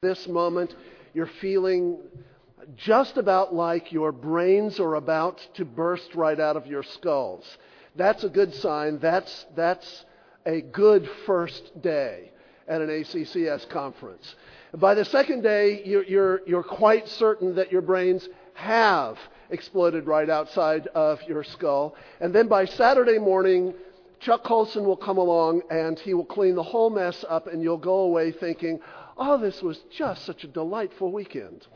this moment you're feeling just about like your brains are about to burst right out of your skulls. That's a good sign. That's a good first day at an ACCS conference. By the second day, you're quite certain that your brains have exploded right outside of your skull. And then by Saturday morning, Chuck Colson will come along and he will clean the whole mess up, and you'll go away thinking, oh, this was just such a delightful weekend.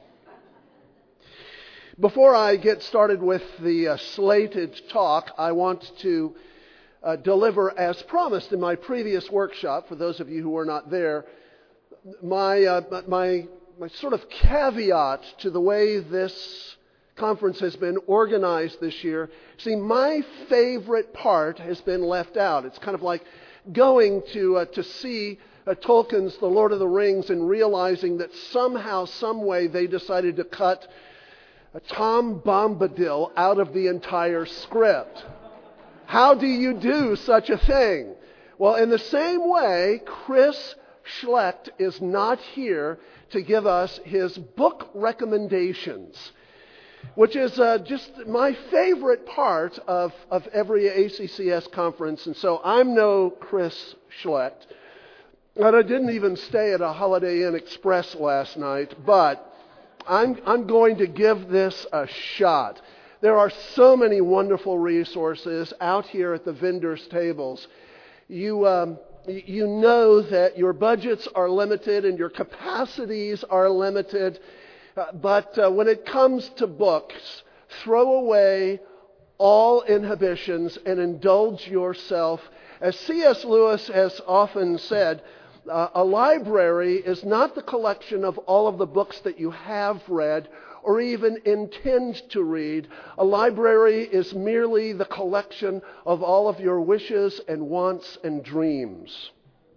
Before I get started with the slated talk, I want to deliver, as promised in my previous workshop, for those of you who were not there, my sort of caveat to the way this conference has been organized this year. See, my favorite part has been left out. It's kind of like going to see Tolkien's The Lord of the Rings and realizing that somehow, some way, they decided to cut Tom Bombadil out of the entire script. How do you do such a thing? Well, in the same way, Chris Schlecht is not here to give us his book recommendations, which is just my favorite part of every ACCS conference. And so I'm no Chris Schlecht. And I didn't even stay at a Holiday Inn Express last night, but I'm going to give this a shot. There are so many wonderful resources out here at the vendors' tables. You know that your budgets are limited and your capacities are limited, but when it comes to books, throw away all inhibitions and indulge yourself. As C.S. Lewis has often said, a library is not the collection of all of the books that you have read or even intend to read. A library is merely the collection of all of your wishes and wants and dreams.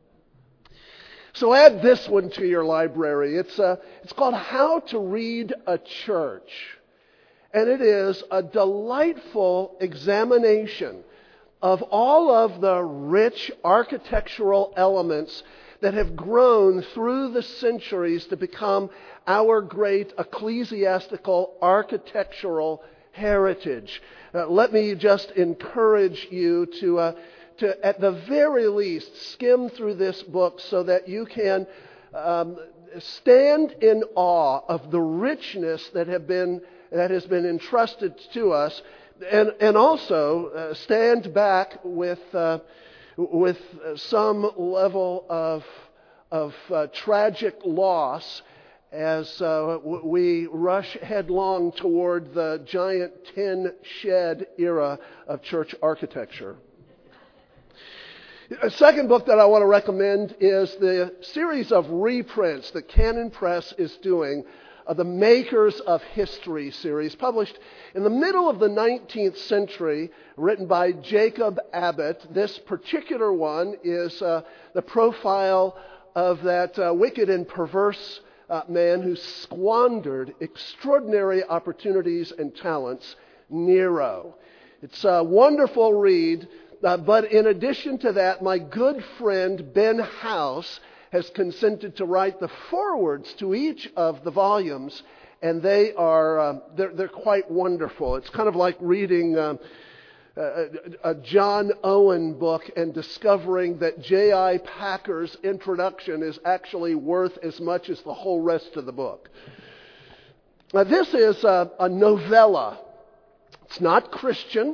So add this one to your library. It's called How to Read a Church. And it is a delightful examination of all of the rich architectural elements that have grown through the centuries to become our great ecclesiastical architectural heritage. Let me just encourage you to, at the very least, skim through this book so that you can stand in awe of the richness that has been entrusted to us, and also stand back with some level of tragic loss as we rush headlong toward the giant tin shed era of church architecture. A second book that I want to recommend is the series of reprints that Canon Press is doing of the Makers of History series, published in the middle of the 19th century, written by Jacob Abbott. This particular one is the profile of that wicked and perverse man who squandered extraordinary opportunities and talents, Nero. It's a wonderful read, but in addition to that, my good friend Ben House has consented to write the forewords to each of the volumes, and they're quite wonderful. It's kind of like reading a John Owen book and discovering that J.I. Packer's introduction is actually worth as much as the whole rest of the book. Now, this is a novella. It's not Christian.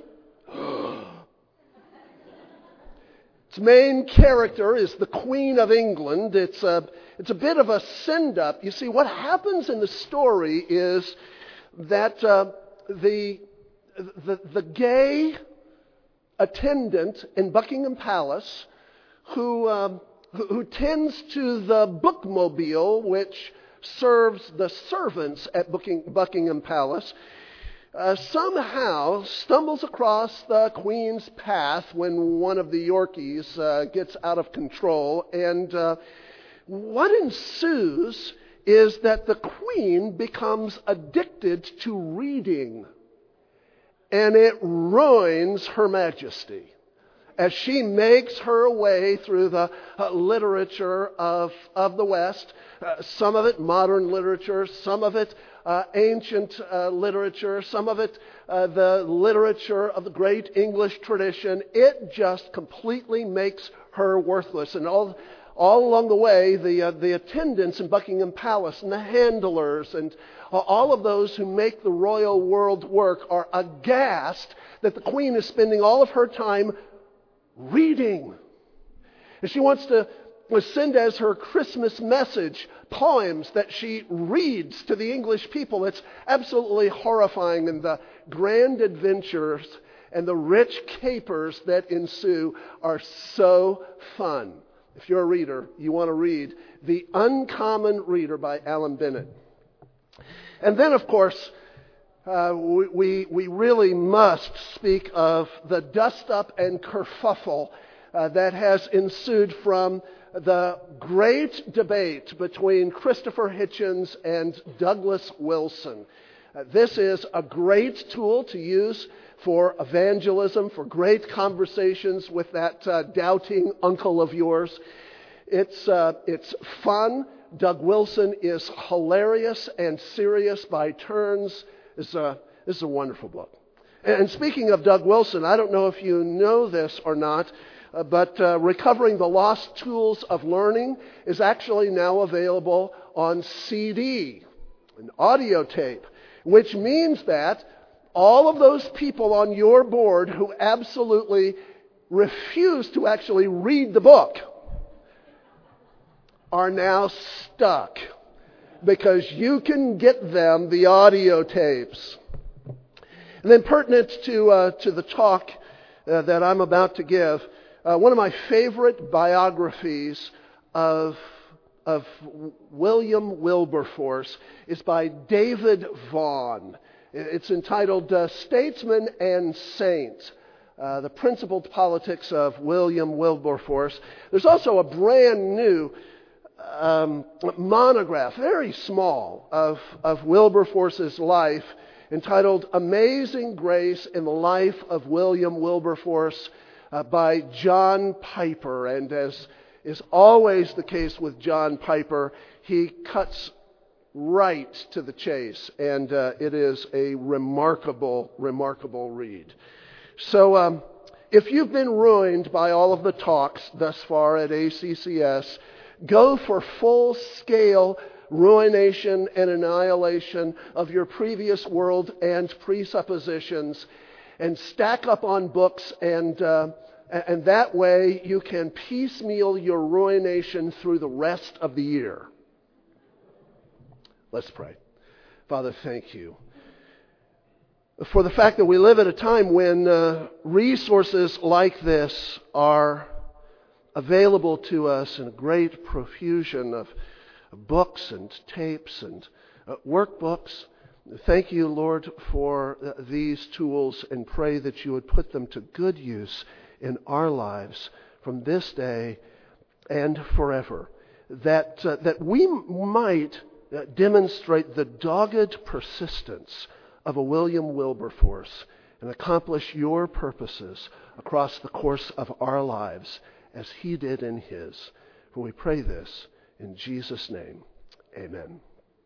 Its main character is the Queen of England. It's a bit of a send-up. You see, what happens in the story is that the gay attendant in Buckingham Palace who tends to the bookmobile which serves the servants at Buckingham Palace somehow stumbles across the Queen's path when one of the Yorkies gets out of control. And what ensues is that the Queen becomes addicted to reading. And it ruins Her Majesty. as she makes her way through the literature of the West, some of it modern literature, some of it ancient literature, some of it the literature of the great English tradition, it just completely makes her worthless. And all along the way, the attendants in Buckingham Palace and the handlers and all of those who make the royal world work are aghast that the Queen is spending all of her time reading. And she wants to send as her Christmas message poems that she reads to the English people. It's absolutely horrifying, and the grand adventures and the rich capers that ensue are so fun. If you're a reader, you want to read The Uncommon Reader by Alan Bennett. And then, of course, we really must speak of the dust-up and kerfuffle that has ensued from the great debate between Christopher Hitchens and Douglas Wilson. This is a great tool to use for evangelism, for great conversations with that doubting uncle of yours. It's fun. Doug Wilson is hilarious and serious by turns. This is a wonderful book. And speaking of Doug Wilson, I don't know if you know this or not, but Recovering the Lost Tools of Learning is actually now available on CD, an audio tape, which means that all of those people on your board who absolutely refuse to actually read the book are now stuck, because you can get them the audio tapes. And then pertinent to the talk that I'm about to give, one of my favorite biographies of William Wilberforce is by David Vaughan. It's entitled Statesman and Saint, The Principled Politics of William Wilberforce. There's also a brand new monograph, very small, of Wilberforce's life, entitled Amazing Grace in the Life of William Wilberforce by John Piper. And as is always the case with John Piper, he cuts right to the chase, and it is a remarkable, remarkable read. So if you've been ruined by all of the talks thus far at ACCS, go for full-scale ruination and annihilation of your previous world and presuppositions, and stack up on books, and that way you can piecemeal your ruination through the rest of the year. Let's pray. Father, thank you for the fact that we live at a time when resources like this are available to us in a great profusion of books and tapes and workbooks. Thank you, Lord, for these tools, and pray that you would put them to good use in our lives from this day and forever, that we might demonstrate the dogged persistence of a William Wilberforce and accomplish your purposes across the course of our lives as he did in his. For we pray this in Jesus' name. Amen.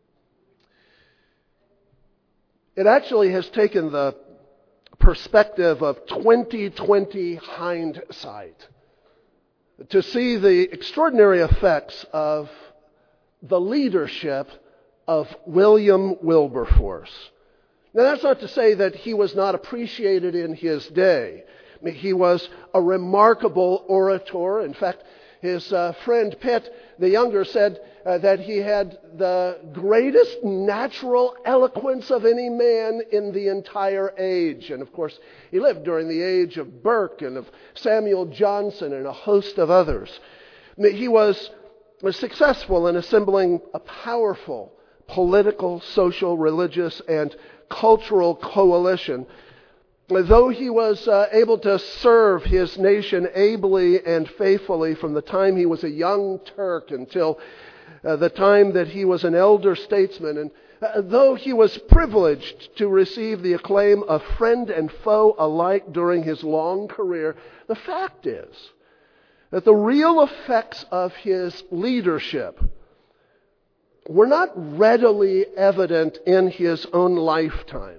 It actually has taken the perspective of 2020 hindsight to see the extraordinary effects of the leadership of William Wilberforce. Now, that's not to say that he was not appreciated in his day. I mean, he was a remarkable orator. In fact, his friend Pitt, the younger, said that he had the greatest natural eloquence of any man in the entire age. And of course, he lived during the age of Burke and of Samuel Johnson and a host of others. I mean, he was successful in assembling a powerful political, social, religious, and cultural coalition. Though he was able to serve his nation ably and faithfully from the time he was a young Turk until the time that he was an elder statesman, and though he was privileged to receive the acclaim of friend and foe alike during his long career, The fact is that the real effects of his leadership were not readily evident in his own lifetime.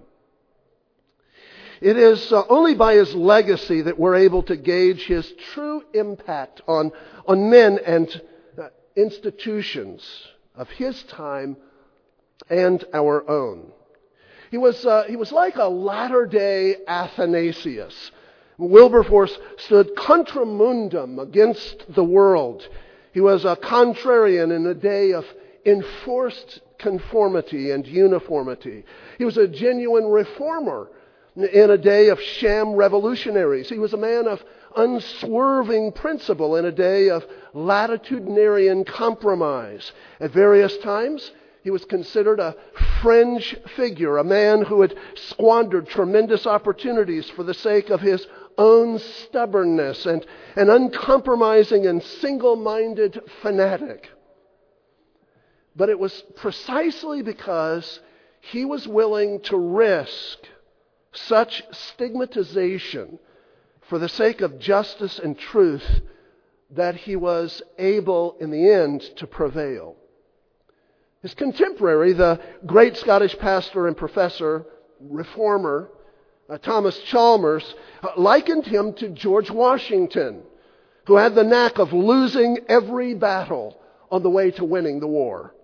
It is only by his legacy that we're able to gauge his true impact on men and institutions of his time and our own. He was like a latter-day Athanasius. Wilberforce stood contra mundum against the world. He was a contrarian in a day of enforced conformity and uniformity. He was a genuine reformer in a day of sham revolutionaries. He was a man of unswerving principle in a day of latitudinarian compromise. At various times, he was considered a fringe figure, a man who had squandered tremendous opportunities for the sake of his own stubbornness, and an uncompromising and single-minded fanatic. But it was precisely because he was willing to risk such stigmatization for the sake of justice and truth that he was able, in the end, to prevail. His contemporary, the great Scottish pastor and professor, reformer, Thomas Chalmers, likened him to George Washington, who had the knack of losing every battle on the way to winning the war.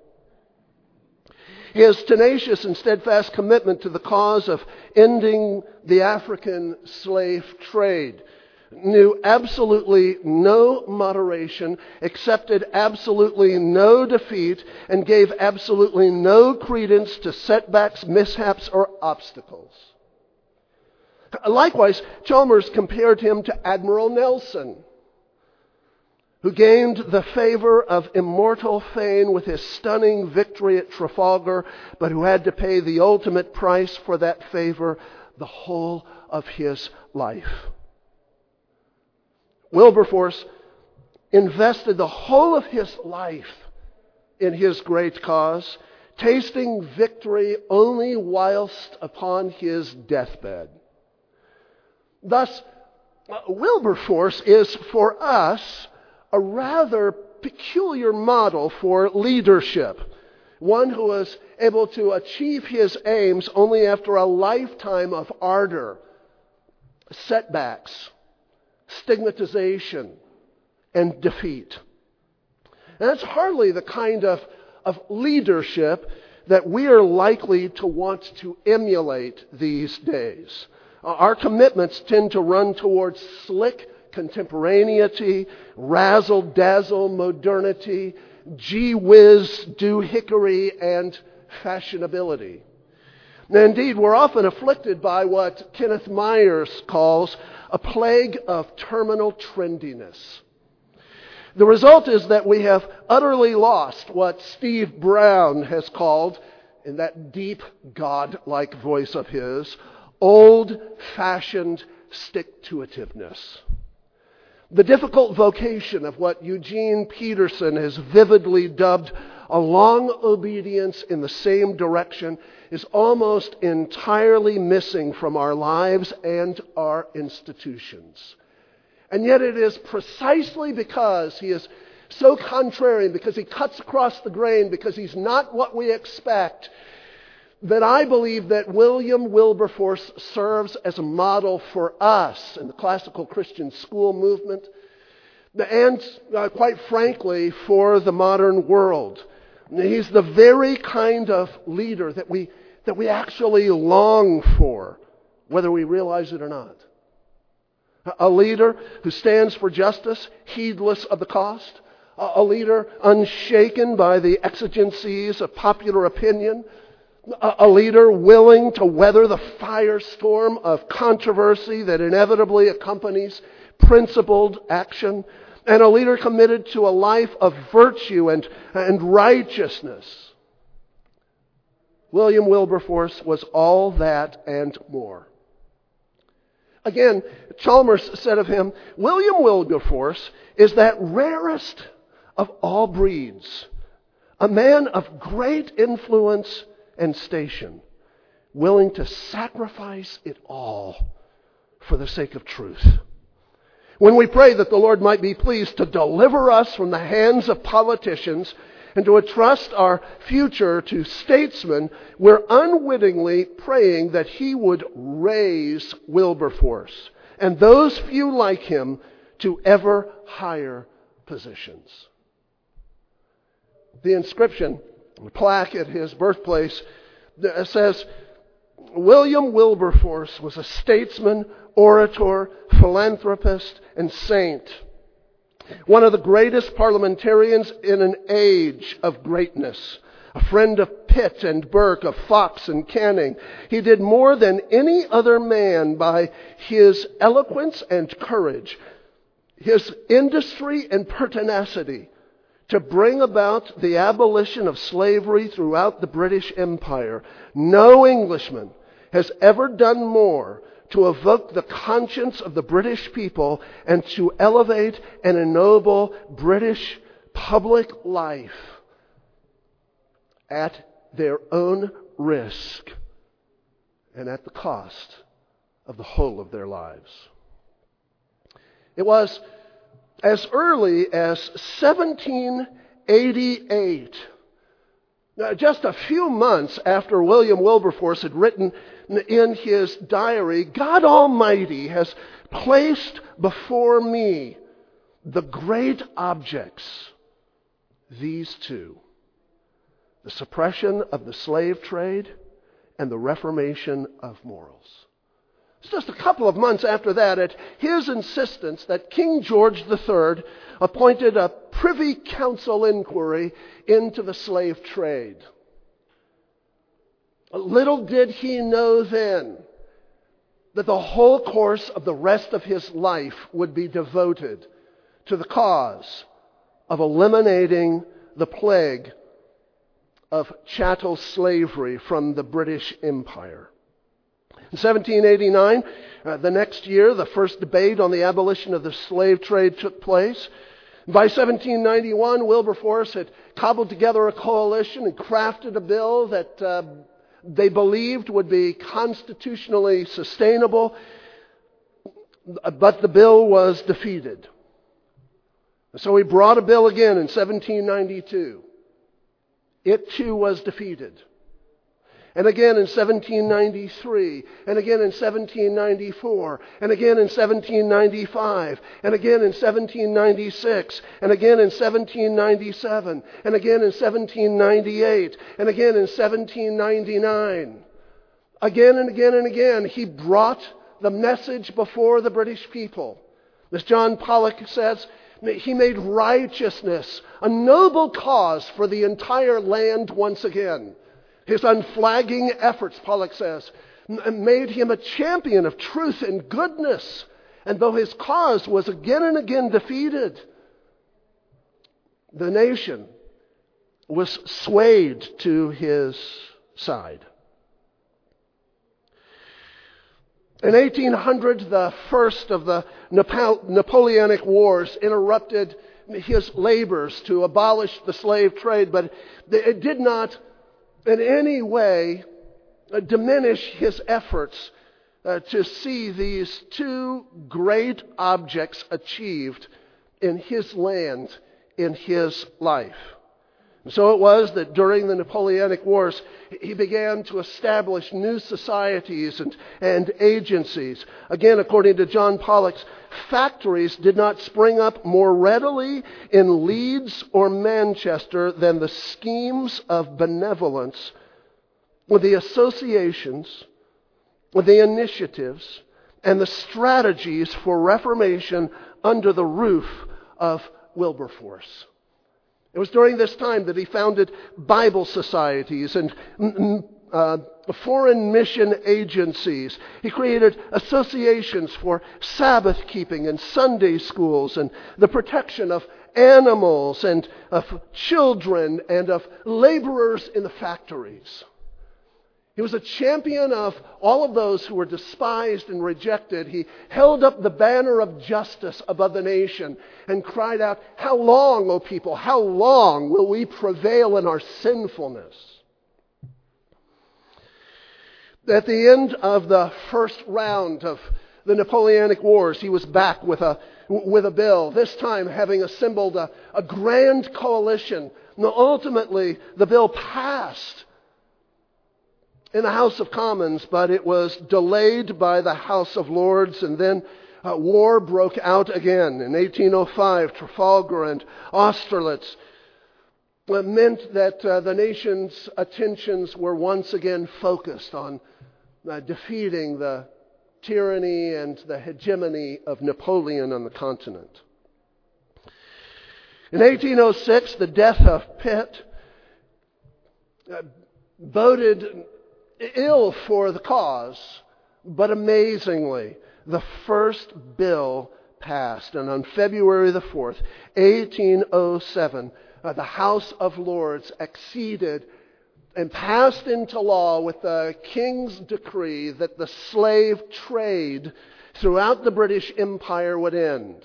His tenacious and steadfast commitment to the cause of ending the African slave trade knew absolutely no moderation, accepted absolutely no defeat, and gave absolutely no credence to setbacks, mishaps, or obstacles. Likewise, Chalmers compared him to Admiral Nelson, who gained the favor of immortal fame with his stunning victory at Trafalgar, but who had to pay the ultimate price for that favor the whole of his life. Wilberforce invested the whole of his life in his great cause, tasting victory only whilst upon his deathbed. Thus, Wilberforce is for us a rather peculiar model for leadership. One who was able to achieve his aims only after a lifetime of ardor, setbacks, stigmatization, and defeat. And that's hardly the kind of leadership that we are likely to want to emulate these days. Our commitments tend to run towards slick contemporaneity, razzle-dazzle modernity, gee-whiz doohickery, and fashionability. Now, indeed, we're often afflicted by what Kenneth Myers calls a plague of terminal trendiness. The result is that we have utterly lost what Steve Brown has called, in that deep, God-like voice of his, old-fashioned stick-to-itiveness. The difficult vocation of what Eugene Peterson has vividly dubbed a long obedience in the same direction is almost entirely missing from our lives and our institutions. And yet it is precisely because he is so contrarian, because he cuts across the grain, because he's not what we expect, that I believe that William Wilberforce serves as a model for us in the classical Christian school movement, and quite frankly, for the modern world. He's the very kind of leader that we actually long for, whether we realize it or not. A leader who stands for justice, heedless of the cost. A leader unshaken by the exigencies of popular opinion. A leader willing to weather the firestorm of controversy that inevitably accompanies principled action. And a leader committed to a life of virtue and righteousness. William Wilberforce was all that and more. Again, Chalmers said of him, William Wilberforce is that rarest of all breeds, a man of great influence and station, willing to sacrifice it all for the sake of truth. When we pray that the Lord might be pleased to deliver us from the hands of politicians and to entrust our future to statesmen, we're unwittingly praying that He would raise Wilberforce and those few like him to ever higher positions. The inscription, the plaque at his birthplace, says, William Wilberforce was a statesman, orator, philanthropist, and saint. One of the greatest parliamentarians in an age of greatness. A friend of Pitt and Burke, of Fox and Canning. He did more than any other man by his eloquence and courage, his industry and pertinacity, to bring about the abolition of slavery throughout the British Empire. No Englishman has ever done more to evoke the conscience of the British people and to elevate and ennoble British public life at their own risk and at the cost of the whole of their lives. It was as early as 1788, just a few months after William Wilberforce had written in his diary, God Almighty has placed before me the great objects, these two, the suppression of the slave trade and the reformation of morals. It's just a couple of months after that, at his insistence, that King George III appointed a Privy Council inquiry into the slave trade. Little did he know then that the whole course of the rest of his life would be devoted to the cause of eliminating the plague of chattel slavery from the British Empire. In 1789, the next year, the first debate on the abolition of the slave trade took place. By 1791, Wilberforce had cobbled together a coalition and crafted a bill that they believed would be constitutionally sustainable, but the bill was defeated. So he brought a bill again in 1792. It too was defeated. And again in 1793, and again in 1794, and again in 1795, and again in 1796, and again in 1797, and again in 1798, and again in 1799. Again and again and again, he brought the message before the British people. As John Pollock says, he made righteousness a noble cause for the entire land once again. His unflagging efforts, Pollock says, made him a champion of truth and goodness. And though his cause was again and again defeated, the nation was swayed to his side. In 1800, the first of the Napoleonic Wars interrupted his labors to abolish the slave trade, but it did not in any way diminish his efforts to see these two great objects achieved in his land, in his life. And so it was that during the Napoleonic Wars, he began to establish new societies and agencies. Again, according to John Pollock, factories did not spring up more readily in Leeds or Manchester than the schemes of benevolence, with the associations, with the initiatives, and the strategies for reformation under the roof of Wilberforce. It was during this time that he founded Bible societies and foreign mission agencies. He created associations for Sabbath keeping and Sunday schools and the protection of animals and of children and of laborers in the factories. He was a champion of all of those who were despised and rejected. He held up the banner of justice above the nation and cried out, "How long, O people, how long will we prevail in our sinfulness?" At the end of the first round of the Napoleonic Wars, he was back with a bill, this time having assembled a grand coalition. Now, ultimately, the bill passed in the House of Commons, but it was delayed by the House of Lords, and then war broke out again in 1805. Trafalgar and Austerlitz meant that the nation's attentions were once again focused on defeating the tyranny and the hegemony of Napoleon on the continent. In 1806, the death of Pitt boded ill for the cause, but amazingly, the first bill passed. And on February the 4th, 1807, the House of Lords acceded and passed into law with the King's decree that the slave trade throughout the British Empire would end.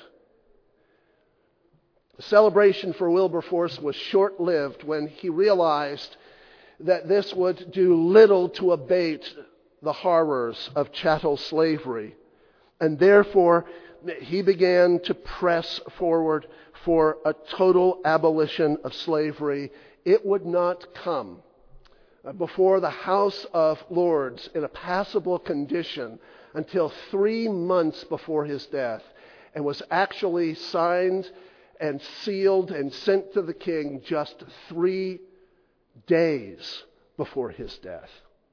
The celebration for Wilberforce was short-lived when he realized that this would do little to abate the horrors of chattel slavery. And therefore, he began to press forward for a total abolition of slavery. It would not come before the House of Lords in a passable condition until 3 months before his death, and was actually signed and sealed and sent to the king just 3 days before his death.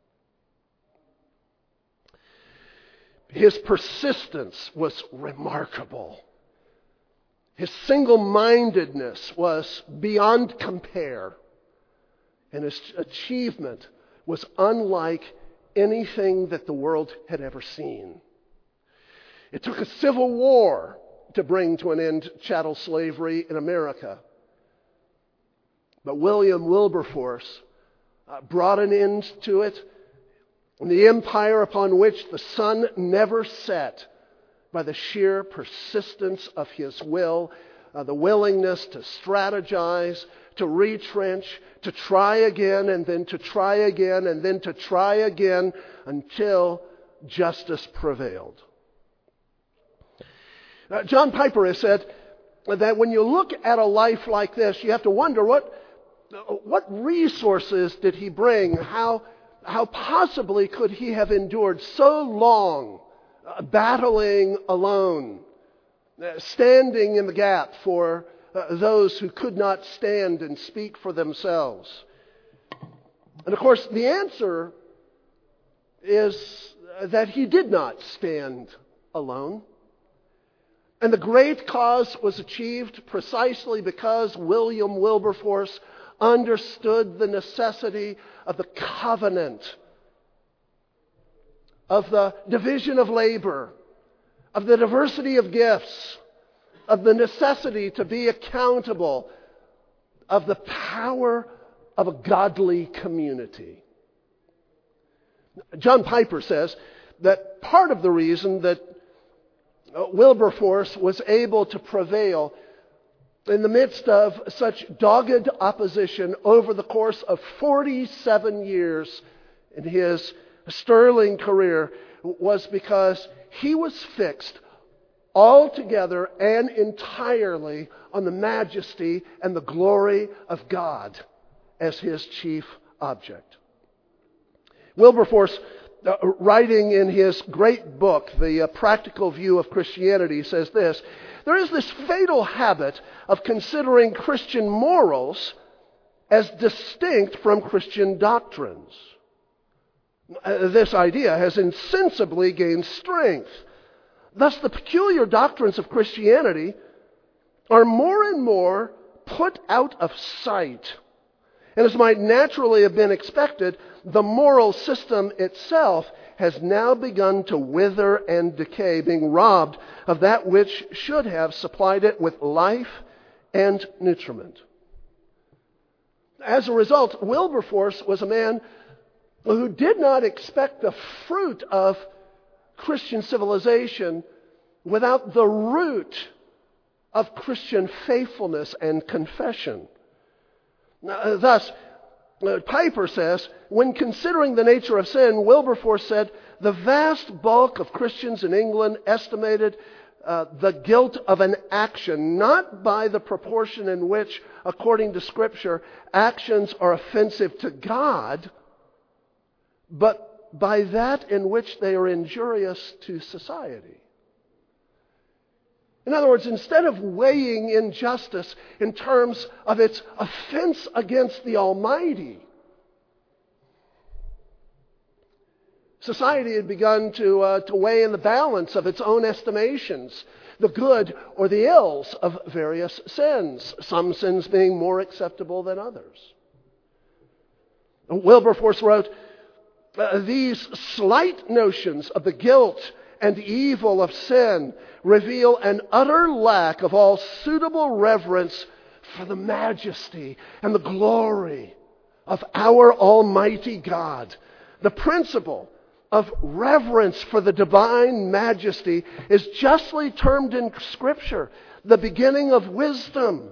His persistence was remarkable. His single-mindedness was beyond compare. And his achievement was unlike anything that the world had ever seen. It took a civil war to bring to an end chattel slavery in America. But William Wilberforce brought an end to it, and the empire upon which the sun never set, by the sheer persistence of his will, the willingness to strategize, to retrench, to try again, and then to try again, and then to try again, until justice prevailed. John Piper has said that when you look at a life like this, you have to wonder what resources did he bring? How possibly could he have endured so long battling alone, standing in the gap for those who could not stand and speak for themselves? And of course, the answer is that he did not stand alone. And the great cause was achieved precisely because William Wilberforce understood the necessity of the covenant, of the division of labor, of the diversity of gifts, of the necessity to be accountable, of the power of a godly community. John Piper says that part of the reason that Wilberforce was able to prevail in the midst of such dogged opposition over the course of 47 years in his sterling career was because he was fixed altogether and entirely on the majesty and the glory of God as his chief object. Wilberforce, writing in his great book, The Practical View of Christianity, says this: there is this fatal habit of considering Christian morals as distinct from Christian doctrines. This idea has insensibly gained strength. Thus, the peculiar doctrines of Christianity are more and more put out of sight. And as might naturally have been expected, the moral system itself has now begun to wither and decay, being robbed of that which should have supplied it with life and nutriment. As a result, Wilberforce was a man who did not expect the fruit of Christian civilization without the root of Christian faithfulness and confession. Thus, Piper says, when considering the nature of sin, Wilberforce said, the vast bulk of Christians in England estimated the guilt of an action, not by the proportion in which, according to Scripture, actions are offensive to God, but by that in which they are injurious to society. In other words, instead of weighing injustice in terms of its offense against the Almighty, society had begun to weigh in the balance of its own estimations, the good or the ills of various sins, some sins being more acceptable than others. Wilberforce wrote, these slight notions of the guilt and evil of sin reveal an utter lack of all suitable reverence for the majesty and the glory of our Almighty God. The principle of reverence for the divine majesty is justly termed in Scripture the beginning of wisdom.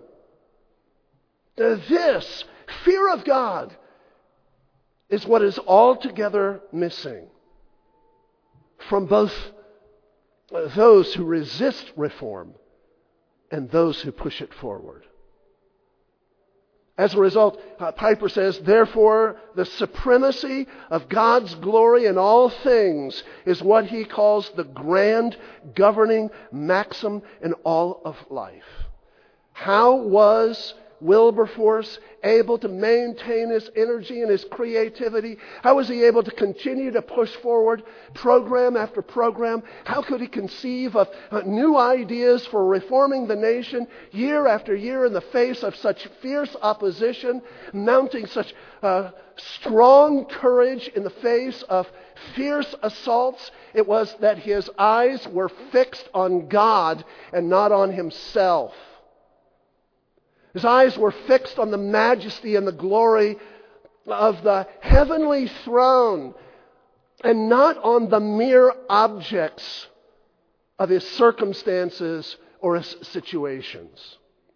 This fear of God is what is altogether missing from both those who resist reform and those who push it forward. As a result, Piper says, therefore, the supremacy of God's glory in all things is what he calls the grand governing maxim in all of life. How was Wilberforce able to maintain his energy and his creativity? How was he able to continue to push forward program after program? How could he conceive of new ideas for reforming the nation year after year in the face of such fierce opposition, mounting such strong courage in the face of fierce assaults? It was that his eyes were fixed on God and not on himself. His eyes were fixed on the majesty and the glory of the heavenly throne and not on the mere objects of his circumstances or his situations.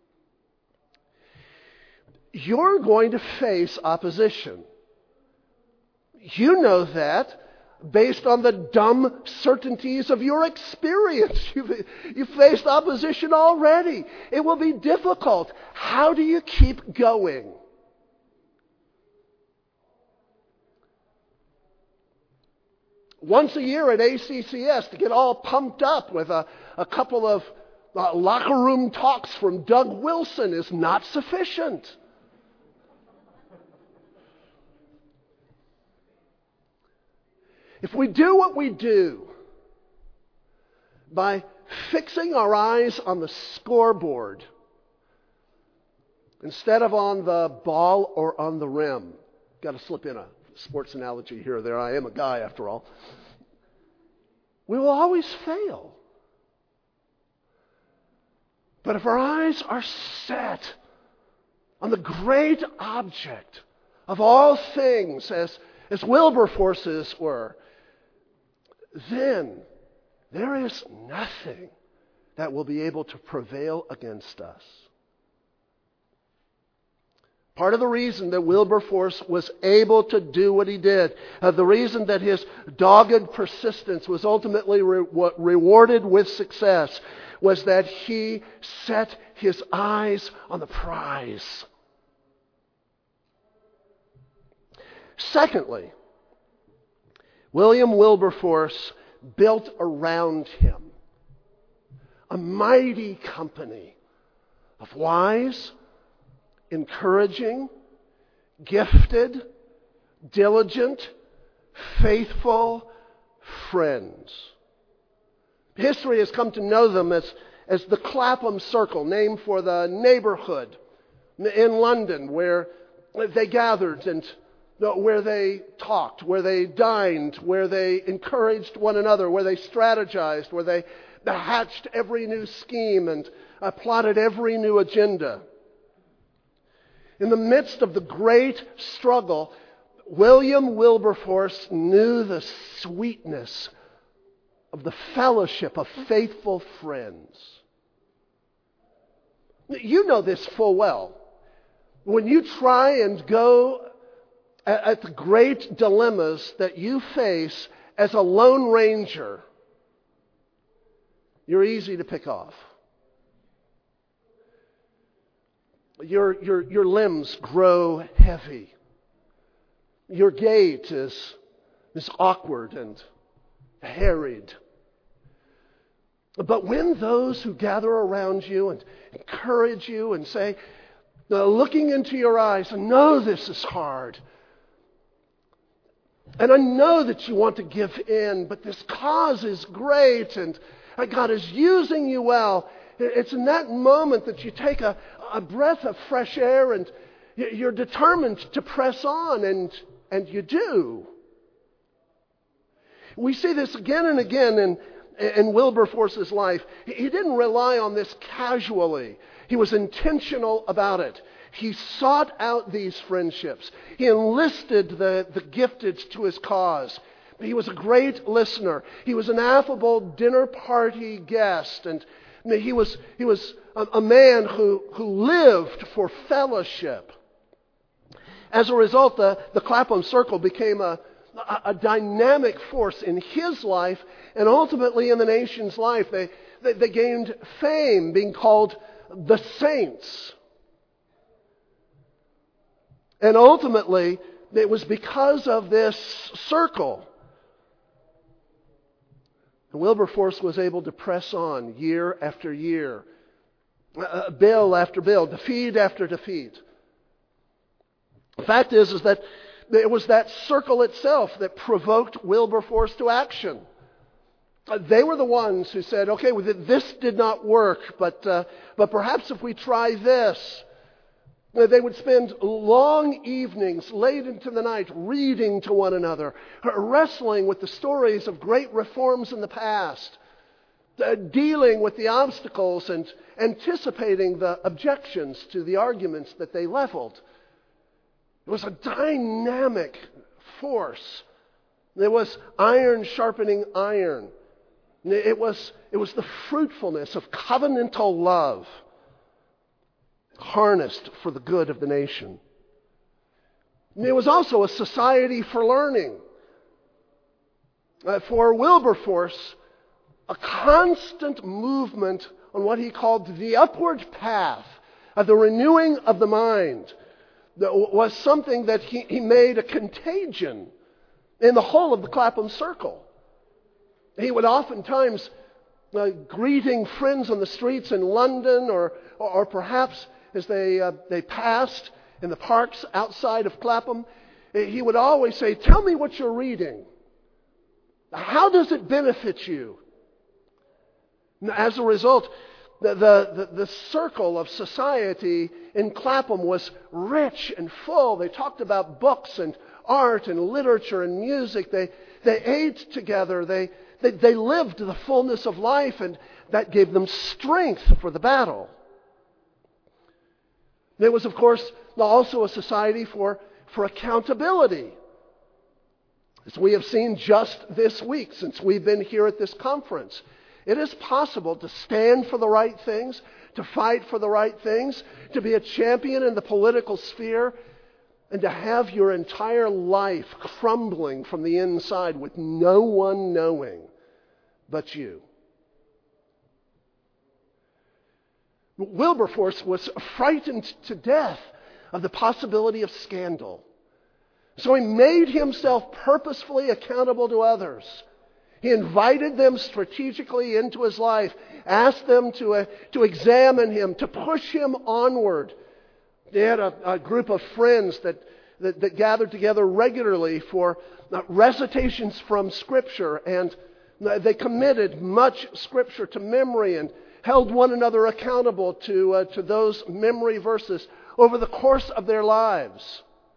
You're going to face opposition. You know that based on the dumb certainties of your experience. You've faced opposition already. It will be difficult. How do you keep going? Once a year at ACCS to get all pumped up with a couple of locker room talks from Doug Wilson is not sufficient. If we do what we do by fixing our eyes on the scoreboard instead of on the ball or on the rim, got to slip in a sports analogy here or there. I am a guy after all. We will always fail. But if our eyes are set on the great object of all things, as Wilberforce's were, then there is nothing that will be able to prevail against us. Part of the reason that Wilberforce was able to do what he did, the reason that his dogged persistence was ultimately rewarded with success, was that he set his eyes on the prize. Secondly, William Wilberforce built around him a mighty company of wise, encouraging, gifted, diligent, faithful friends. History has come to know them as the Clapham Circle, named for the neighborhood in London where they gathered and where they talked, where they dined, where they encouraged one another, where they strategized, where they hatched every new scheme and plotted every new agenda. In the midst of the great struggle, William Wilberforce knew the sweetness of the fellowship of faithful friends. You know this full well. When you try and go at the great dilemmas that you face as a lone ranger, you're easy to pick off. Your limbs grow heavy. Your gait is awkward and harried. But when those who gather around you and encourage you and say, looking into your eyes, I know this is hard. And I know that you want to give in, but this cause is great and God is using you well. It's in that moment that you take a breath of fresh air and you're determined to press on, and you do. We see this again and again in Wilberforce's life. He didn't rely on this casually. He was intentional about it. He sought out these friendships. He enlisted the gifted to his cause. He was a great listener. He was an affable dinner party guest, and he was a man who lived for fellowship. As a result, the Clapham Circle became a dynamic force in his life and ultimately in the nation's life. They gained fame, being called the Saints. And ultimately, it was because of this circle Wilberforce was able to press on year after year, bill after bill, defeat after defeat. The fact is that it was that circle itself that provoked Wilberforce to action. They were the ones who said, okay, this did not work, but perhaps if we try this. They would spend long evenings, late into the night, reading to one another, wrestling with the stories of great reforms in the past, dealing with the obstacles and anticipating the objections to the arguments that they leveled. It was a dynamic force. There was iron sharpening iron. It was the fruitfulness of covenantal love, harnessed for the good of the nation. And it was also a society for learning. For Wilberforce, a constant movement on what he called the upward path of the renewing of the mind was something that he made a contagion in the whole of the Clapham Circle. He would oftentimes greeting friends on the streets in London or perhaps as they passed in the parks outside of Clapham, he would always say, tell me what you're reading. How does it benefit you? As a result, the circle of society in Clapham was rich and full. They talked about books and art and literature and music. They ate together. They lived the fullness of life, and that gave them strength for the battle. There was, of course, also a society for accountability. As we have seen just this week, since we've been here at this conference, it is possible to stand for the right things, to fight for the right things, to be a champion in the political sphere, and to have your entire life crumbling from the inside with no one knowing but you. Wilberforce was frightened to death of the possibility of scandal. So he made himself purposefully accountable to others. He invited them strategically into his life, asked them to examine him, to push him onward. They had a group of friends that gathered together regularly for recitations from Scripture, and they committed much Scripture to memory and held one another accountable to those memory verses over the course of their lives.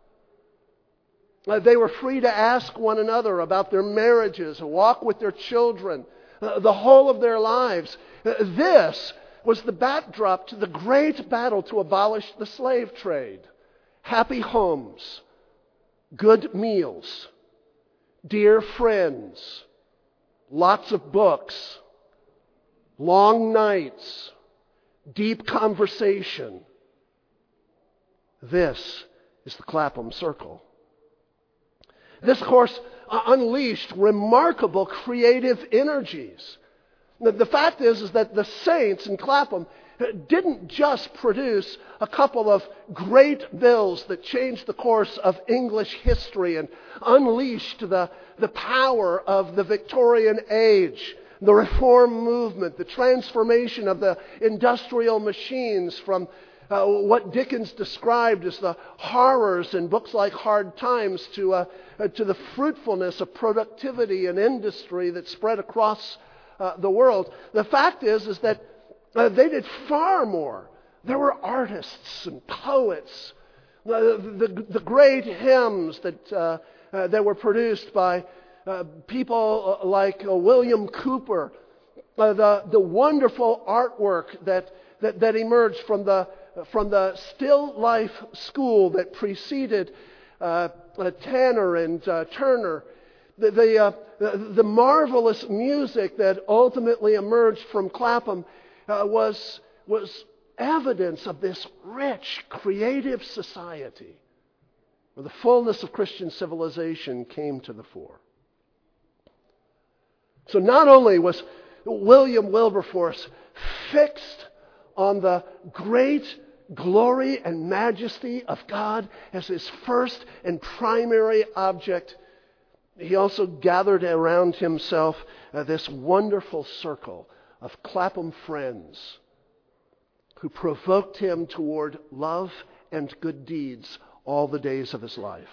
They were free to ask one another about their marriages, walk with their children, the whole of their lives. This was the backdrop to the great battle to abolish the slave trade. Happy homes, good meals, dear friends, lots of books, long nights, deep conversation. This is the Clapham Circle. This course unleashed remarkable creative energies. The fact is that the saints in Clapham didn't just produce a couple of great bills that changed the course of English history and unleashed the power of the Victorian age, the Reform movement, the transformation of the industrial machines from what Dickens described as the horrors in books like Hard Times to the fruitfulness of productivity and industry that spread across the world. The fact is that they did far more. There were artists and poets, the great hymns that were produced by people like William Cooper, the wonderful artwork that emerged from the still life school that preceded Tanner and Turner, the marvelous music that ultimately emerged from Clapham was evidence of this rich, creative society where the fullness of Christian civilization came to the fore. So not only was William Wilberforce fixed on the great glory and majesty of God as his first and primary object, he also gathered around himself this wonderful circle of Clapham friends who provoked him toward love and good deeds all the days of his life.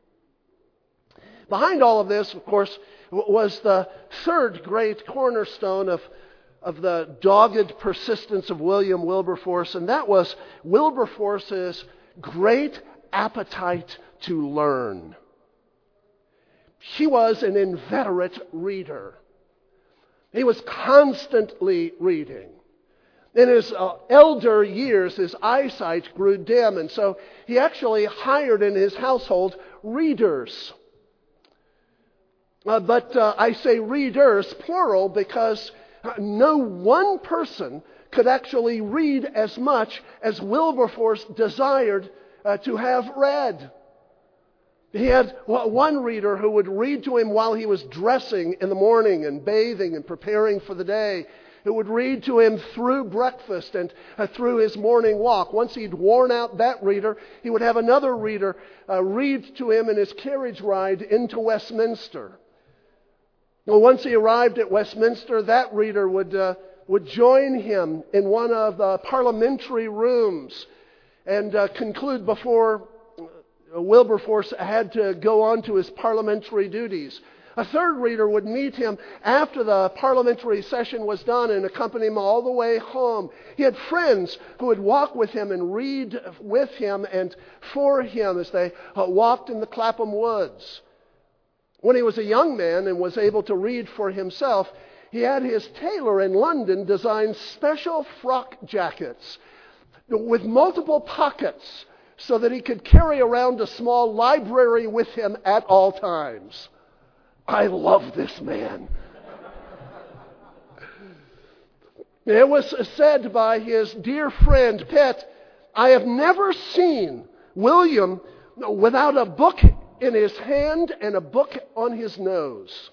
Behind all of this, of course, was the third great cornerstone of the dogged persistence of William Wilberforce, and that was Wilberforce's great appetite to learn. He was an inveterate reader. He was constantly reading. In his elder years, his eyesight grew dim, and so he actually hired in his household readers. But I say readers, plural, because no one person could actually read as much as Wilberforce desired to have read. He had one reader who would read to him while he was dressing in the morning and bathing and preparing for the day, who would read to him through breakfast and through his morning walk. Once he'd worn out that reader, he would have another reader read to him in his carriage ride into Westminster. Well, once he arrived at Westminster, that reader would join him in one of the parliamentary rooms and conclude before Wilberforce had to go on to his parliamentary duties. A third reader would meet him after the parliamentary session was done and accompany him all the way home. He had friends who would walk with him and read with him and for him as they walked in the Clapham woods. When he was a young man and was able to read for himself, he had his tailor in London design special frock jackets with multiple pockets so that he could carry around a small library with him at all times. I love this man. It was said by his dear friend Pitt, I have never seen William without a book in his hand and a book on his nose.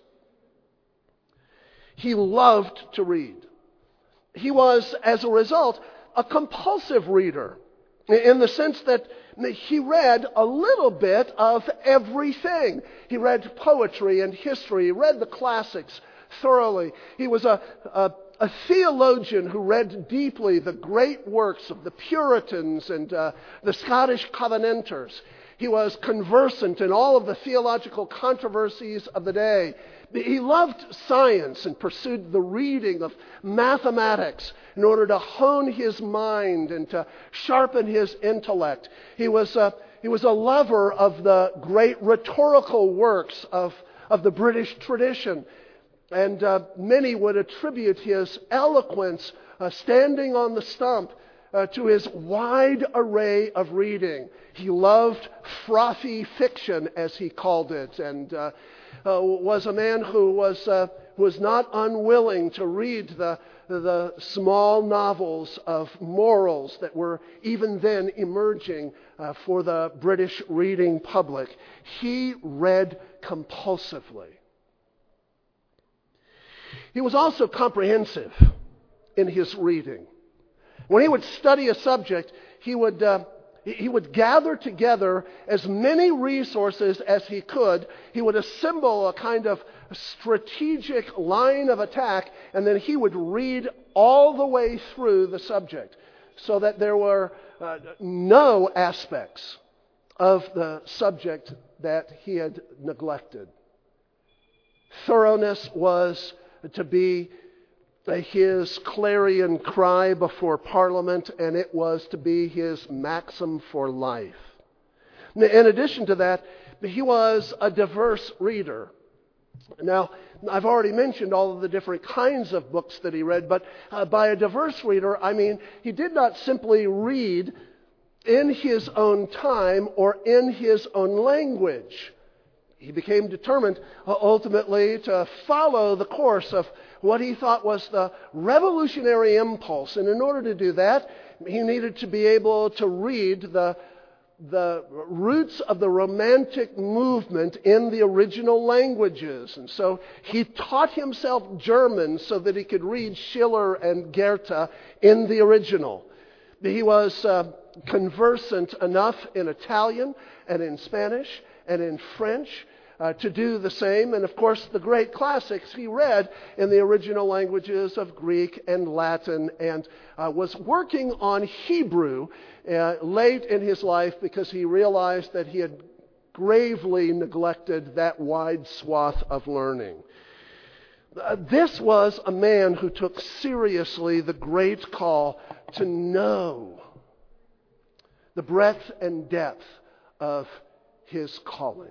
He loved to read. He was, as a result, a compulsive reader in the sense that he read a little bit of everything. He read poetry and history. He read the classics thoroughly. He was a theologian who read deeply the great works of the Puritans and the Scottish Covenanters. He was conversant in all of the theological controversies of the day. He loved science and pursued the reading of mathematics in order to hone his mind and to sharpen his intellect. He was a lover of the great rhetorical works of the British tradition. And many would attribute his eloquence standing on the stump to his wide array of reading. He loved frothy fiction, as he called it, and was a man who was was not unwilling to read the small novels of morals that were even then emerging for the British reading public. He read compulsively. He was also comprehensive in his reading. When he would study a subject, he would gather together as many resources as he could. He would assemble a kind of strategic line of attack, and then he would read all the way through the subject so that there were no aspects of the subject that he had neglected. Thoroughness was to be his clarion cry before Parliament, and it was to be his maxim for life. In addition to that, he was a diverse reader. Now, I've already mentioned all of the different kinds of books that he read, but by a diverse reader, I mean he did not simply read in his own time or in his own language. He became determined ultimately to follow the course of what he thought was the revolutionary impulse. And in order to do that, he needed to be able to read the roots of the Romantic movement in the original languages. And so he taught himself German so that he could read Schiller and Goethe in the original. He was conversant enough in Italian and in Spanish and in French to do the same. And of course, the great classics he read in the original languages of Greek and Latin, and was working on Hebrew late in his life because he realized that he had gravely neglected that wide swath of learning. This was a man who took seriously the great call to know the breadth and depth of his calling.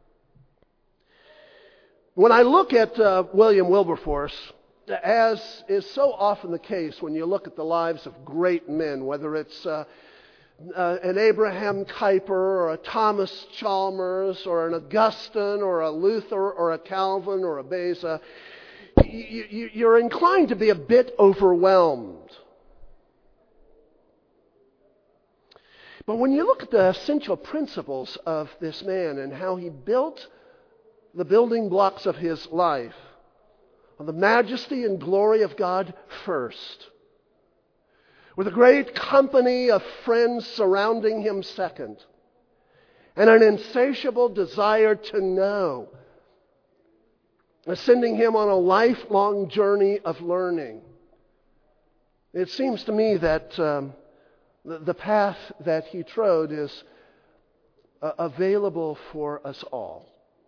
When I look at William Wilberforce, as is so often the case when you look at the lives of great men, whether it's an Abraham Kuyper or a Thomas Chalmers or an Augustine or a Luther or a Calvin or a Beza, you're inclined to be a bit overwhelmed. But when you look at the essential principles of this man and how he built the building blocks of his life, on the majesty and glory of God first, with a great company of friends surrounding him second, and an insatiable desire to know, sending him on a lifelong journey of learning. It seems to me that the path that he trod is available for us all.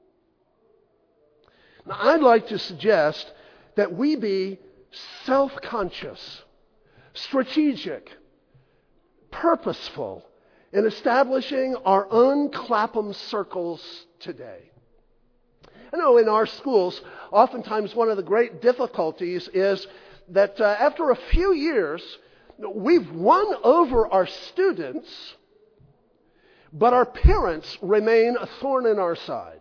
Now, I'd like to suggest that we be self-conscious, strategic, purposeful in establishing our own Clapham circles today. I know in our schools, oftentimes one of the great difficulties is that after a few years, we've won over our students, but our parents remain a thorn in our side.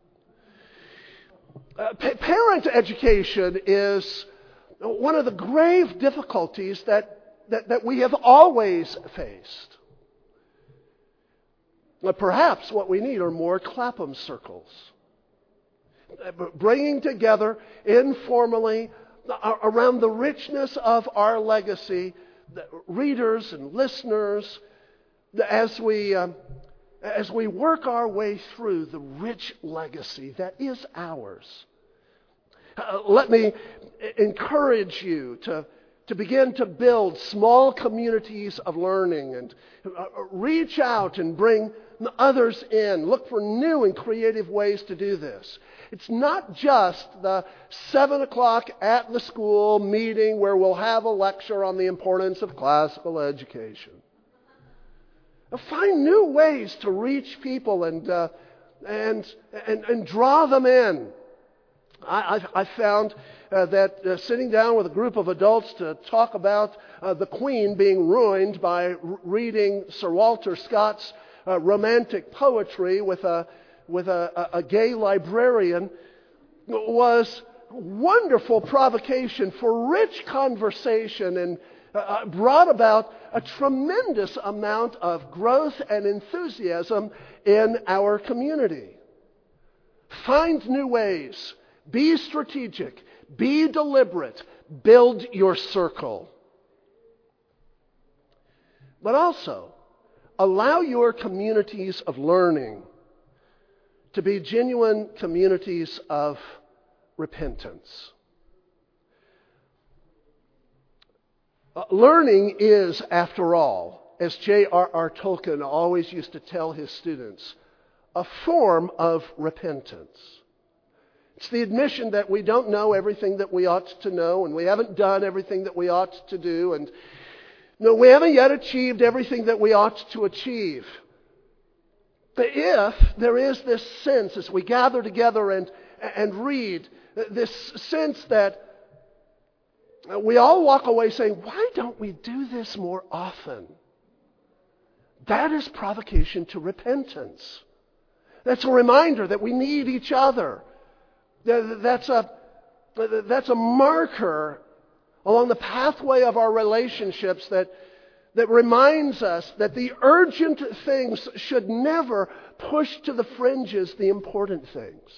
Parent education is one of the grave difficulties that we have always faced. Perhaps what we need are more Clapham circles, bringing together informally around the richness of our legacy, readers and listeners, as we work our way through the rich legacy that is ours. Let me encourage you to begin to build small communities of learning and reach out and bring others in. Look for new and creative ways to do this. It's not just the 7 o'clock at the school meeting where we'll have a lecture on the importance of classical education. Find new ways to reach people and draw them in. I found that sitting down with a group of adults to talk about the Queen being ruined by reading Sir Walter Scott's romantic poetry with a gay librarian was wonderful provocation for rich conversation and brought about a tremendous amount of growth and enthusiasm in our community. Find new ways. Be strategic. Be deliberate. Build your circle. But also, allow your communities of learning to be genuine communities of repentance. Learning is, after all, as J.R.R. Tolkien always used to tell his students, a form of repentance. It's the admission that we don't know everything that we ought to know, and we haven't done everything that we ought to do, and no, we haven't yet achieved everything that we ought to achieve. But if there is this sense as we gather together and read, this sense that we all walk away saying, why don't we do this more often? That is provocation to repentance. That's a reminder that we need each other. That's a marker along the pathway of our relationships that reminds us that the urgent things should never push to the fringes the important things.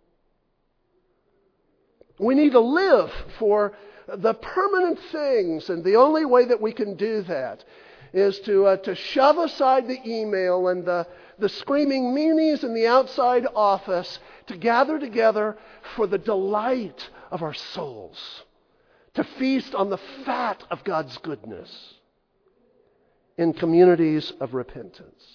We need to live for the permanent things, and the only way that we can do that is to shove aside the email and the screaming meanies in the outside office to gather together for the delight of our souls, to feast on the fat of God's goodness in communities of repentance.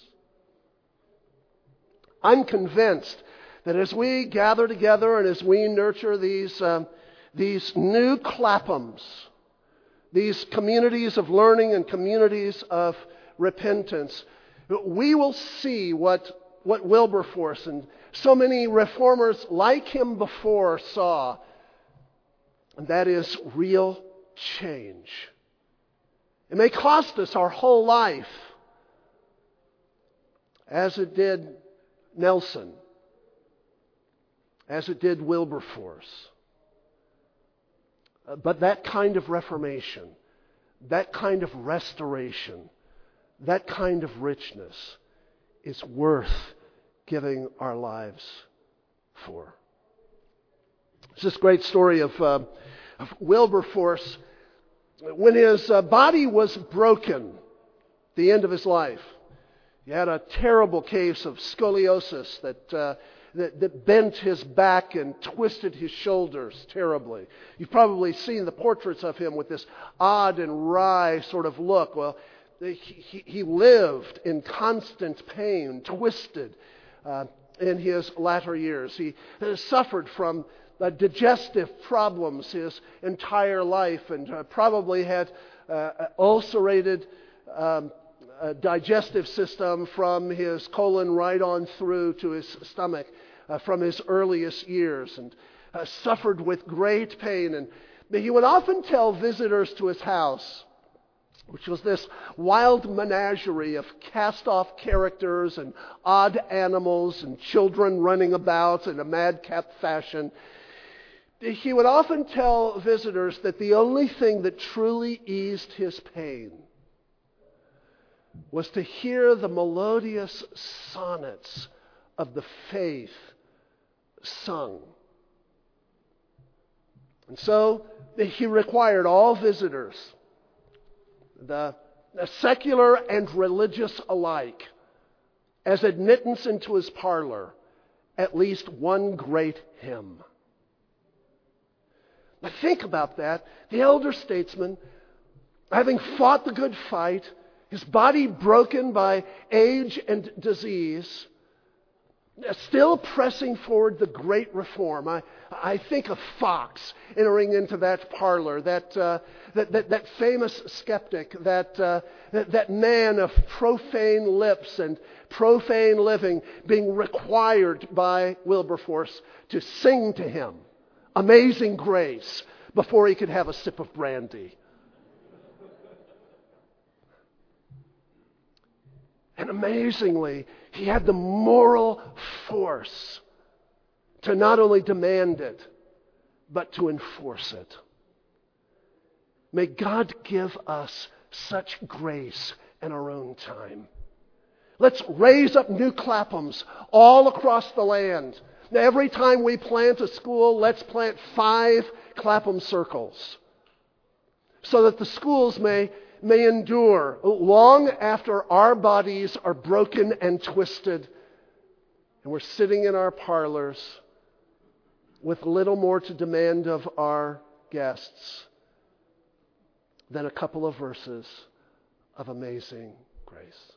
I'm convinced that as we gather together and as we nurture these new Claphams, these communities of learning and communities of repentance, we will see what Wilberforce and so many reformers like him before saw, and that is real change. It may cost us our whole life, as it did Nelson, as it did Wilberforce. But that kind of reformation, that kind of restoration, that kind of richness is worth giving our lives for. It's this great story of Wilberforce. When his body was broken, the end of his life, he had a terrible case of scoliosis that bent his back and twisted his shoulders terribly. You've probably seen the portraits of him with this odd and wry sort of look. Well, he lived in constant pain, twisted in his latter years. He suffered from digestive problems his entire life and probably had ulcerated digestive system from his colon right on through to his stomach from his earliest years, and suffered with great pain. And he would often tell visitors to his house, which was this wild menagerie of cast-off characters and odd animals and children running about in a madcap fashion, he would often tell visitors that the only thing that truly eased his pain was to hear the melodious sonnets of the faith sung. And so he required all visitors, the secular and religious alike, as admittance into his parlor, at least one great hymn. Now think about that. The elder statesman, having fought the good fight, his body broken by age and disease, still pressing forward the great reform. I think of Fox entering into that parlor, that famous skeptic, that man of profane lips and profane living, being required by Wilberforce to sing to him Amazing Grace before he could have a sip of brandy. And amazingly, he had the moral force to not only demand it, but to enforce it. May God give us such grace in our own time. Let's raise up new Claphams all across the land. Now, every time we plant a school, let's plant 5 Clapham circles so that the schools may endure long after our bodies are broken and twisted and we're sitting in our parlors with little more to demand of our guests than a couple of verses of amazing grace.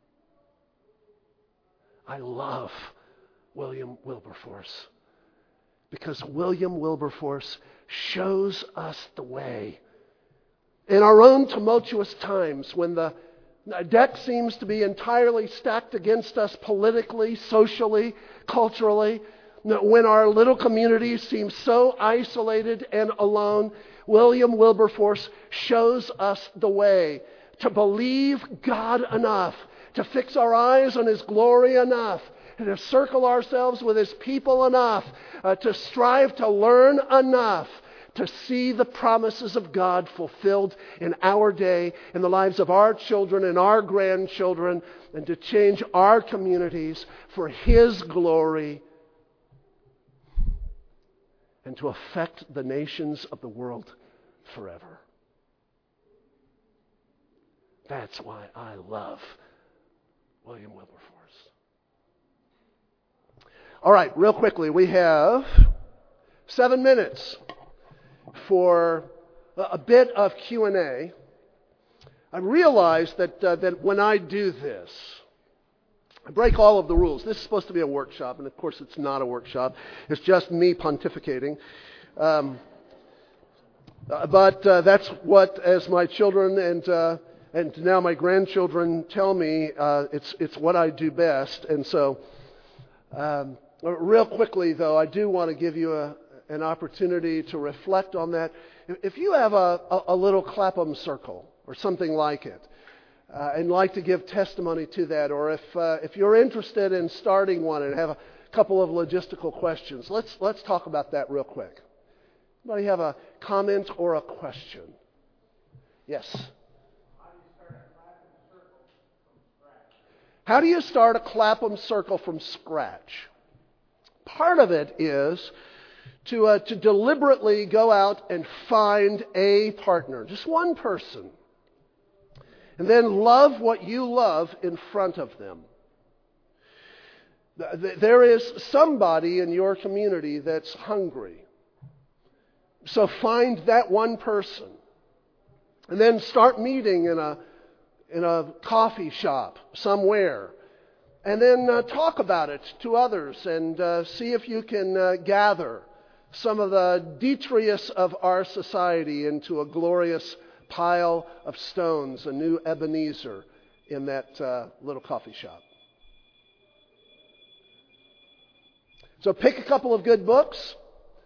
I love William Wilberforce because William Wilberforce shows us the way. In our own tumultuous times, when the deck seems to be entirely stacked against us politically, socially, culturally, when our little communities seem so isolated and alone, William Wilberforce shows us the way to believe God enough, to fix our eyes on His glory enough, and to circle ourselves with His people enough, to strive to learn enough, to see the promises of God fulfilled in our day, in the lives of our children and our grandchildren, and to change our communities for His glory and to affect the nations of the world forever. That's why I love William Wilberforce. All right, real quickly, we have 7 minutes for a bit of Q&A. I realize that when I do this, I break all of the rules. This is supposed to be a workshop, and of course it's not a workshop. It's just me pontificating. But that's what, as my children and now my grandchildren tell me, it's what I do best. And so, real quickly though, I do want to give you an opportunity to reflect on that. If you have a little Clapham circle or something like it, and like to give testimony to that, or if you're interested in starting one and have a couple of logistical questions, let's talk about that real quick. Anybody have a comment or a question? Yes. How do you start a Clapham circle from scratch? Part of it is to deliberately go out and find a partner, just one person, and then love what you love in front of them. There is somebody in your community that's hungry. So find that one person, and then start meeting in a coffee shop somewhere, and then talk about it to others, and see if you can gather some of the detritus of our society into a glorious pile of stones, a new Ebenezer in that little coffee shop. So pick a couple of good books,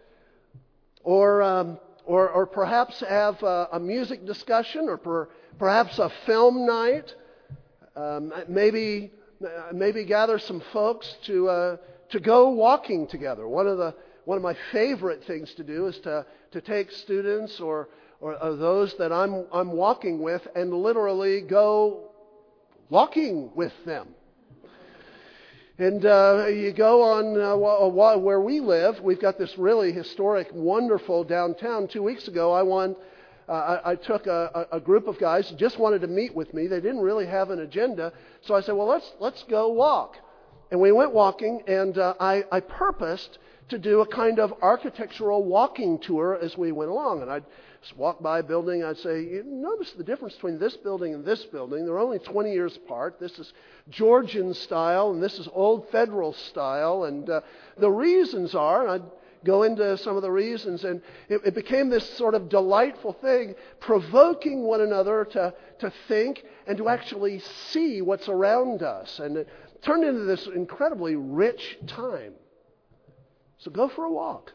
or perhaps have a music discussion, or perhaps a film night. Maybe gather some folks to go walking together. One of my favorite things to do is to take students or those that I'm walking with and literally go walking with them. And you go on where we live. We've got this really historic, wonderful downtown. 2 weeks ago, I took a group of guys who just wanted to meet with me. They didn't really have an agenda, so I said, "Well, let's go walk." And we went walking, and I purposed to do a kind of architectural walking tour as we went along. And I'd just walk by a building. I'd say, "You notice the difference between this building and this building? They're only 20 years apart. This is Georgian style, and this is Old Federal style. And the reasons are," and I'd go into some of the reasons, and it became this sort of delightful thing, provoking one another to think and to actually see what's around us. And it turned into this incredibly rich time. So go for a walk.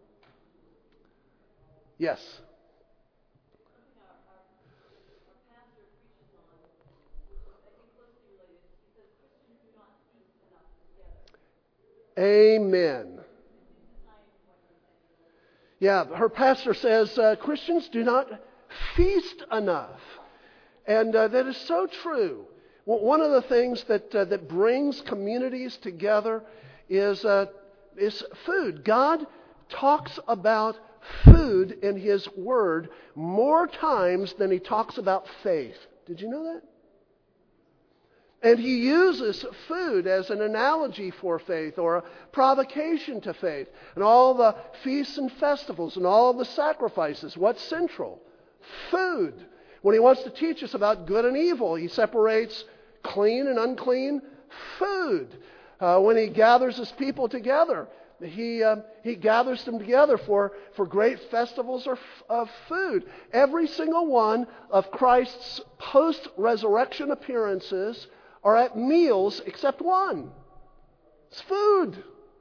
Yes. Amen. Yeah, her pastor says Christians do not feast enough. And that is so true. One of the things that brings communities together is food. God talks about food in His Word more times than He talks about faith. Did you know that? And He uses food as an analogy for faith or a provocation to faith. And all the feasts and festivals and all the sacrifices, what's central? Food. When He wants to teach us about good and evil, He separates clean and unclean food. When He gathers His people together, He gathers them together for great festivals of food. Every single one of Christ's post-resurrection appearances are at meals except one. It's food.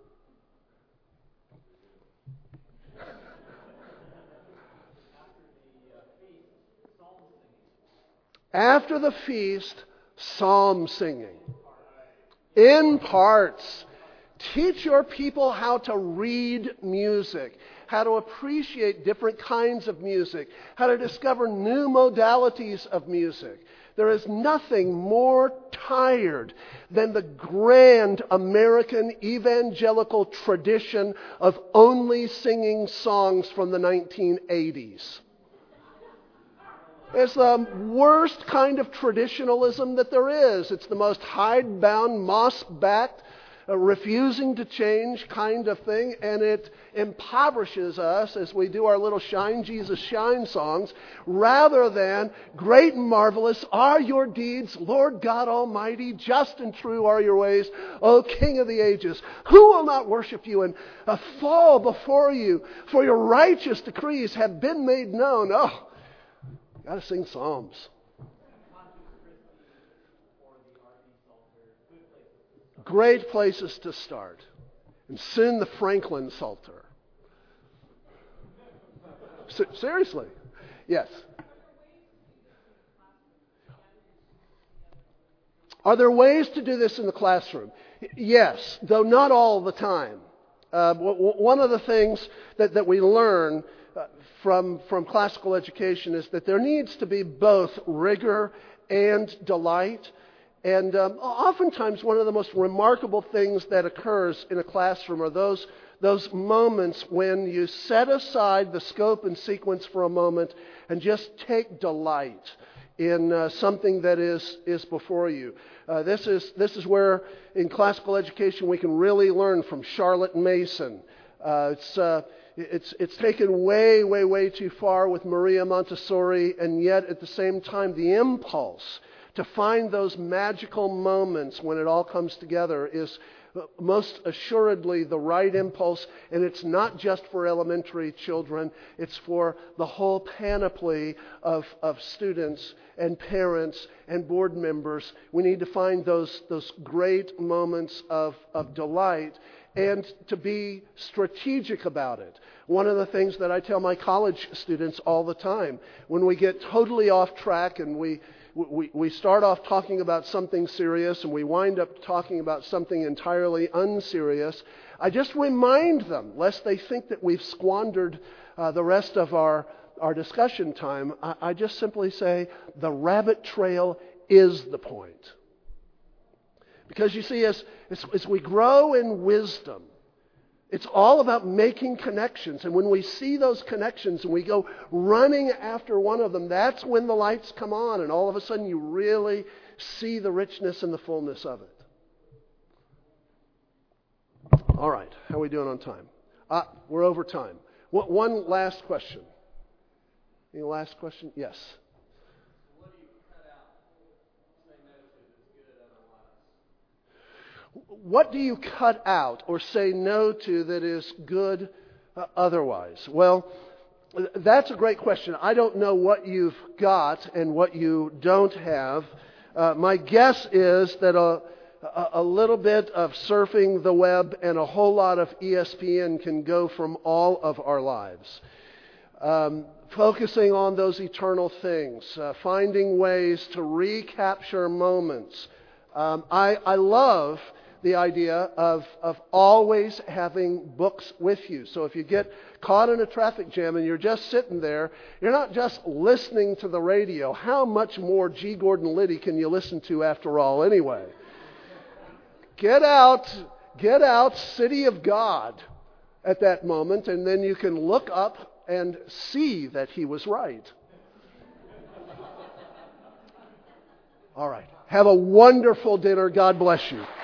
After the feast, psalm singing. In parts. Teach your people how to read music, how to appreciate different kinds of music, how to discover new modalities of music. There is nothing more tired than the grand American evangelical tradition of only singing songs from the 1980s. It's the worst kind of traditionalism that there is. It's the most hidebound, moss-backed, refusing to change kind of thing, and it impoverishes us as we do our little Shine Jesus Shine songs, rather than great and marvelous are your deeds, Lord God Almighty, just and true are your ways, O King of the ages. Who will not worship you and fall before you, for your righteous decrees have been made known. Oh, got to sing psalms. Great places to start. And soon the Franklin Psalter. Seriously. Yes. Are there ways to do this in the classroom? Yes, though not all the time. One of the things that we learn from classical education is that there needs to be both rigor and delight. And oftentimes one of the most remarkable things that occurs in a classroom are those moments when you set aside the scope and sequence for a moment and just take delight in something that is before you. This is where in classical education we can really learn from Charlotte Mason. It's taken way too far with Maria Montessori, and yet at the same time the impulse to find those magical moments when it all comes together is most assuredly the right impulse, and it's not just for elementary children, it's for the whole panoply of students and parents and board members. We need to find those great moments of delight and to be strategic about it. One of the things that I tell my college students all the time, when we get totally off track and we start off talking about something serious and we wind up talking about something entirely unserious, I just remind them, lest they think that we've squandered the rest of our discussion time, I just simply say, the rabbit trail is the point. Because you see, as we grow in wisdom, it's all about making connections. And when we see those connections and we go running after one of them, that's when the lights come on. And all of a sudden you really see the richness and the fullness of it. All right. How are we doing on time? We're over time. One last question. Any last question? Yes. What do you cut out or say no to that is good otherwise? Well, that's a great question. I don't know what you've got and what you don't have. My guess is that a little bit of surfing the web and a whole lot of ESPN can go from all of our lives. Focusing on those eternal things, finding ways to recapture moments. I love the idea of always having books with you. So if you get caught in a traffic jam and you're just sitting there, you're not just listening to the radio. How much more G. Gordon Liddy can you listen to after all anyway? Get out, City of God at that moment, and then you can look up and see that he was right. All right. Have a wonderful dinner. God bless you.